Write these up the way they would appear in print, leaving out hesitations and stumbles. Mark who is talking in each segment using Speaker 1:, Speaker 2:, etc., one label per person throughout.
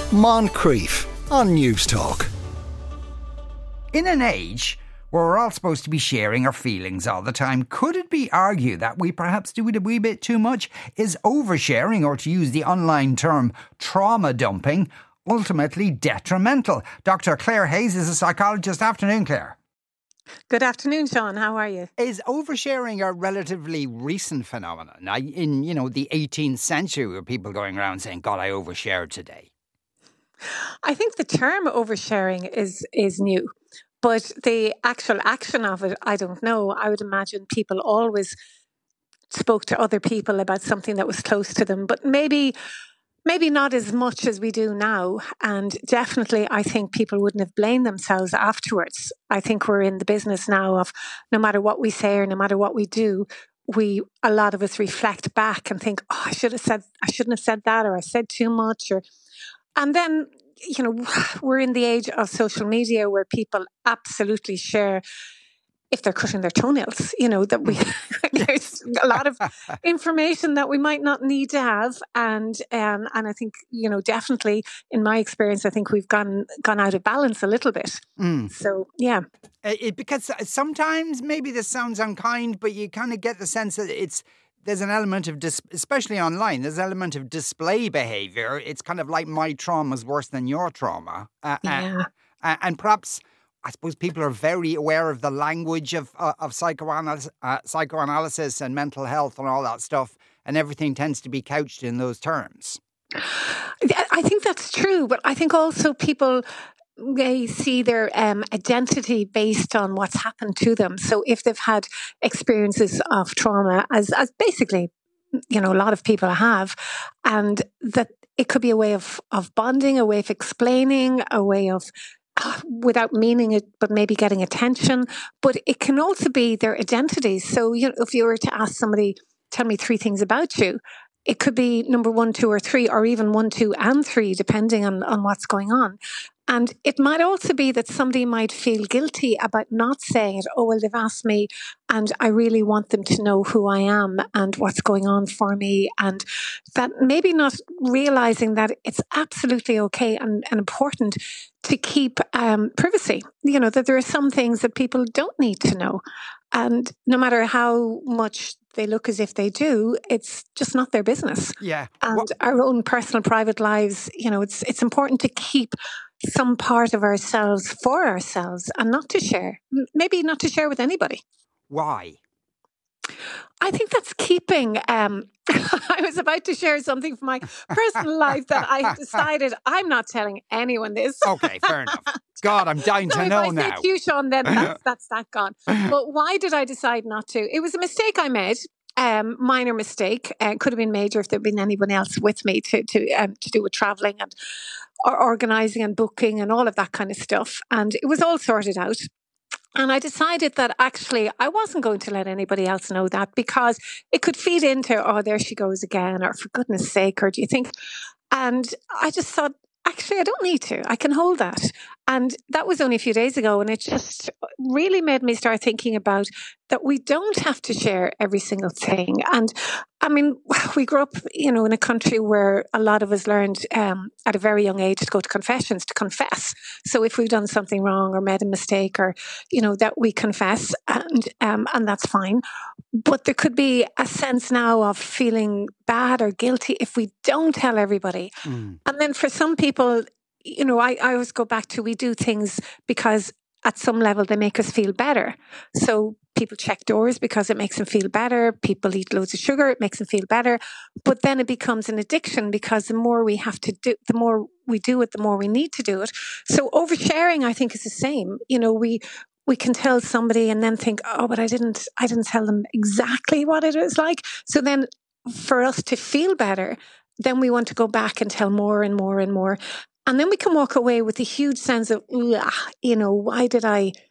Speaker 1: Moncrief on News Talk.
Speaker 2: In an age where we're all supposed to be sharing our feelings all the time, could it be argued that we perhaps do it a wee bit too much? Is oversharing, or to use the online term, trauma dumping, ultimately detrimental? Dr. Claire Hayes is a psychologist. Afternoon, Claire.
Speaker 3: Good afternoon, Sean. How are you?
Speaker 2: Is oversharing a relatively recent phenomenon? In, the 18th century, were people going around saying, God, I overshared today?
Speaker 3: I think the term oversharing is new, but the actual action of it, I don't know. I would imagine people always spoke to other people about something that was close to them, but maybe not as much as we do now. And definitely, I think people wouldn't have blamed themselves afterwards. I think we're in the business now of no matter what we say or no matter what we do, a lot of us reflect back and think, I shouldn't have said that, or I said too much, and then, we're in the age of social media where people absolutely share if they're cutting their toenails, there's a lot of information that we might not need to have. And I think, definitely in my experience, I think we've gone out of balance a little bit. So, yeah.
Speaker 2: Because sometimes maybe this sounds unkind, but you kind of get the sense that there's an element of, especially online, there's an element of display behaviour. It's kind of like my trauma is worse than your trauma. And perhaps, I suppose people are very aware of the language of psychoanalysis and mental health and all that stuff, and everything tends to be couched in those terms.
Speaker 3: I think that's true, but I think also people, they see their identity based on what's happened to them. So if they've had experiences of trauma, as basically, a lot of people have, and that it could be a way of bonding, a way of explaining, a way of, without meaning it, but maybe getting attention. But it can also be their identities. So, if you were to ask somebody, tell me 3 things about you, it could be number 1, 2, or 3, or even 1, 2, and 3, depending on what's going on. And it might also be that somebody might feel guilty about not saying it. Oh, well, they've asked me and I really want them to know who I am and what's going on for me. And that maybe not realizing that it's absolutely okay and important to keep privacy. That there are some things that people don't need to know. And no matter how much they look as if they do, it's just not their business.
Speaker 2: Yeah.
Speaker 3: And our own personal private lives, it's important to keep some part of ourselves for ourselves and not to share, maybe not to share with anybody.
Speaker 2: Why?
Speaker 3: I think that's keeping, I was about to share something from my personal life that I decided I'm not telling anyone this.
Speaker 2: Okay, fair enough. God, I'm dying to know now.
Speaker 3: If I say to you, Sean, then that's that gone. But why did I decide not to? It was a mistake I made. Minor mistake. Could have been major if there'd been anyone else with me to do with travelling and or organising and booking and all of that kind of stuff. And it was all sorted out. And I decided that actually I wasn't going to let anybody else know that, because it could feed into, oh, there she goes again, or for goodness sake, or do you think? And I just thought, actually, I don't need to. I can hold that. And that was only a few days ago. And it just really made me start thinking about that we don't have to share every single thing. And I mean, we grew up, in a country where a lot of us learned at a very young age to go to confessions, to confess. So if we've done something wrong or made a mistake, or, that we confess, and that's fine. But there could be a sense now of feeling bad or guilty if we don't tell everybody. And then for some people, I always go back to, we do things because at some level they make us feel better. So people check doors because it makes them feel better. People eat loads of sugar, it makes them feel better. But then it becomes an addiction, because the more we have to do, the more we do it, the more we need to do it. So oversharing, I think, is the same. We can tell somebody and then think, oh, but I didn't tell them exactly what it is like. So then for us to feel better, then we want to go back and tell more and more and more. And then we can walk away with a huge sense of, why did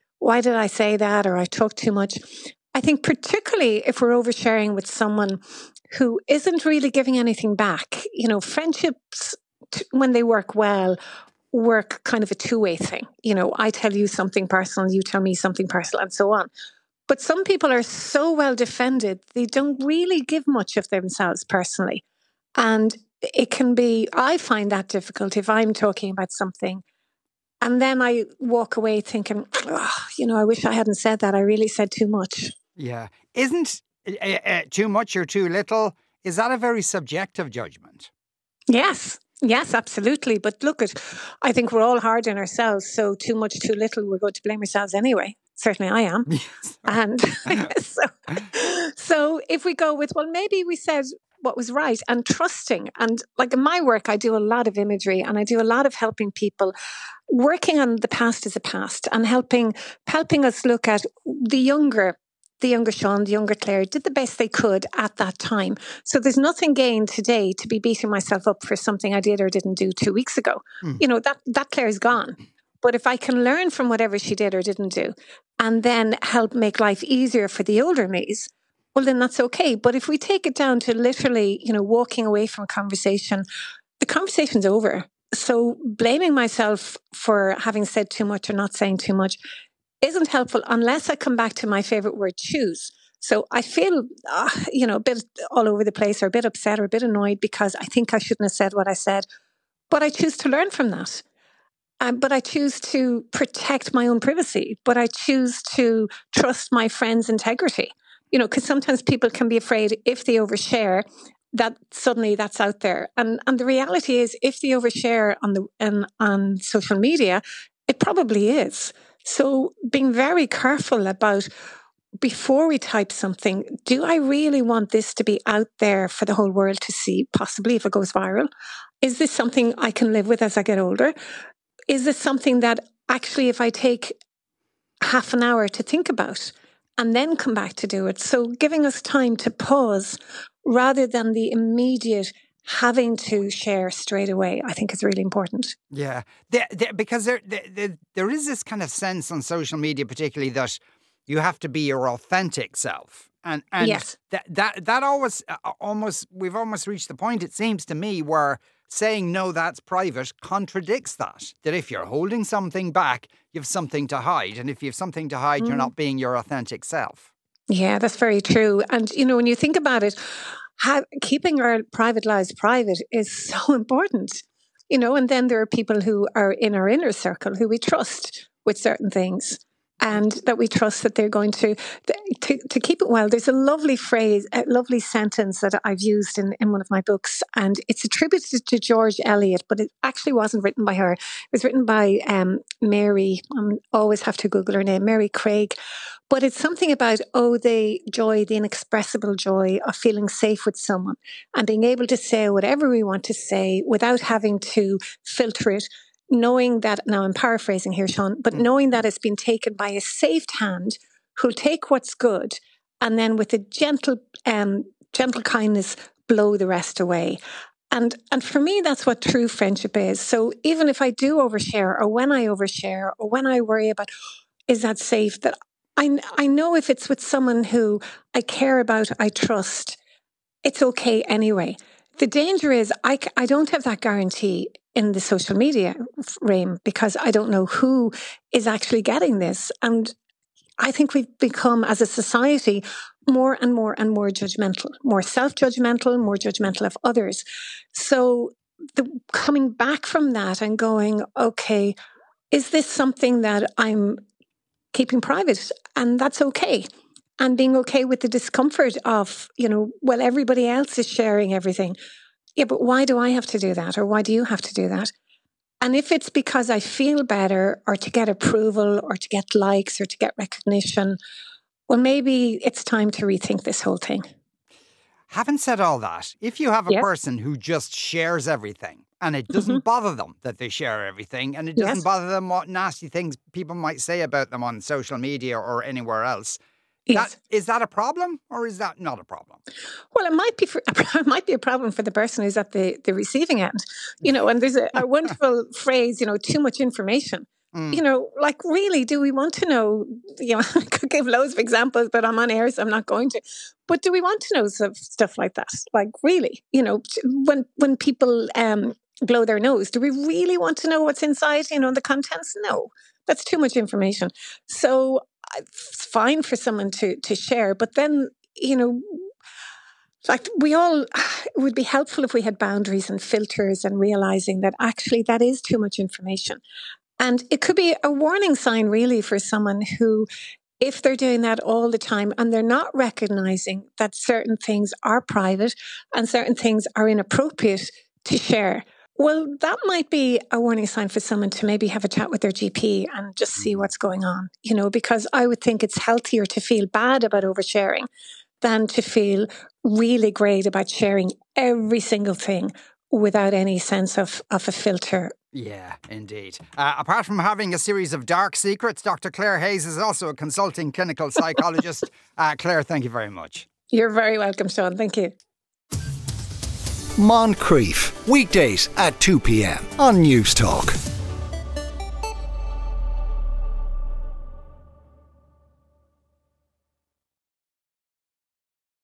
Speaker 3: I say that, or I talked too much? I think particularly if we're oversharing with someone who isn't really giving anything back, friendships, when they work well, work kind of a two-way thing. I tell you something personal, you tell me something personal, and so on. But some people are so well defended, they don't really give much of themselves personally. And it can be, I find that difficult if I'm talking about something and then I walk away thinking, I wish I hadn't said that. I really said too much.
Speaker 2: Yeah. Isn't too much or too little, is that a very subjective judgment?
Speaker 3: Yes. Yes, absolutely. But look, I think we're all hard on ourselves. So too much, too little, we're going to blame ourselves anyway. Certainly I am.
Speaker 2: Yes.
Speaker 3: And so if we go with, well, maybe we said what was right, and trusting. And like in my work, I do a lot of imagery and I do a lot of helping people working on the past as a past and helping us look at the younger Sean, the younger Claire did the best they could at that time. So there's nothing gained today to be beating myself up for something I did or didn't do 2 weeks ago. That Claire's gone. But if I can learn from whatever she did or didn't do and then help make life easier for the older me's, well, then that's okay. But if we take it down to literally, walking away from a conversation, the conversation's over. So blaming myself for having said too much or not saying too much isn't helpful unless I come back to my favorite word, choose. So I feel, a bit all over the place or a bit upset or a bit annoyed because I think I shouldn't have said what I said. But I choose to learn from that. But I choose to protect my own privacy. But I choose to trust my friend's integrity. Because sometimes people can be afraid if they overshare that suddenly that's out there. And the reality is if they overshare on social media, it probably is. So being very careful about before we type something, do I really want this to be out there for the whole world to see, possibly if it goes viral? Is this something I can live with as I get older? Is this something that actually if I take half an hour to think about and then come back to do it? So giving us time to pause rather than the immediate having to share straight away, I think is really important.
Speaker 2: Yeah, because there is this kind of sense on social media, particularly that you have to be your authentic self, and
Speaker 3: yes.
Speaker 2: that always we've almost reached the point, it seems to me, where saying no, that's private contradicts that. That if you're holding something back, you have something to hide, and if you have something to hide, you're not being your authentic self.
Speaker 3: Yeah, that's very true. And when you think about it, keeping our private lives private is so important, and then there are people who are in our inner circle who we trust with certain things and that we trust that they're going to keep it well. There's a lovely phrase, a lovely sentence that I've used in one of my books, and it's attributed to George Eliot, but it actually wasn't written by her. It was written by Mary, I always have to Google her name, Mary Craig. But it's something about, the joy, the inexpressible joy of feeling safe with someone and being able to say whatever we want to say without having to filter it, knowing that, now I'm paraphrasing here, Sean, but knowing that it's been taken by a safe hand who'll take what's good and then with a gentle kindness blow the rest away. And for me, that's what true friendship is. So even if I do overshare or when I overshare or when I worry about, is that safe, that I know if it's with someone who I care about, I trust, it's okay anyway. The danger is I don't have that guarantee in the social media realm because I don't know who is actually getting this. And I think we've become, as a society, more and more and more judgmental, more self-judgmental, more judgmental of others. So coming back from that and going, okay, is this something that I'm keeping private? And that's okay. And being okay with the discomfort of, well, everybody else is sharing everything. Yeah, but why do I have to do that? Or why do you have to do that? And if it's because I feel better or to get approval or to get likes or to get recognition, well, maybe it's time to rethink this whole thing.
Speaker 2: Having said all that, if you have a person who just shares everything and it doesn't bother them that they share everything and it doesn't bother them what nasty things people might say about them on social media or anywhere else, is that a problem or is that not a problem?
Speaker 3: Well, it might be a problem for the person who's at the receiving end, and there's a wonderful phrase, too much information. Like really, do we want to know, I could give loads of examples, but I'm on air, so I'm not going to. But do we want to know stuff like that? Like really, when people blow their nose, do we really want to know what's inside, the contents? No, that's too much information. So it's fine for someone to share, but then, fact, it would be helpful if we had boundaries and filters and realizing that actually that is too much information. And it could be a warning sign really for someone who, if they're doing that all the time and they're not recognizing that certain things are private and certain things are inappropriate to share, well, that might be a warning sign for someone to maybe have a chat with their GP and just see what's going on, because I would think it's healthier to feel bad about oversharing than to feel really great about sharing every single thing without any sense of a filter.
Speaker 2: Yeah, indeed. Apart from having a series of dark secrets, Dr. Claire Hayes is also a consulting clinical psychologist. Claire, thank you very much.
Speaker 3: You're very welcome, Sean. Thank you.
Speaker 1: Moncrief, weekdays at 2 p.m. on News Talk.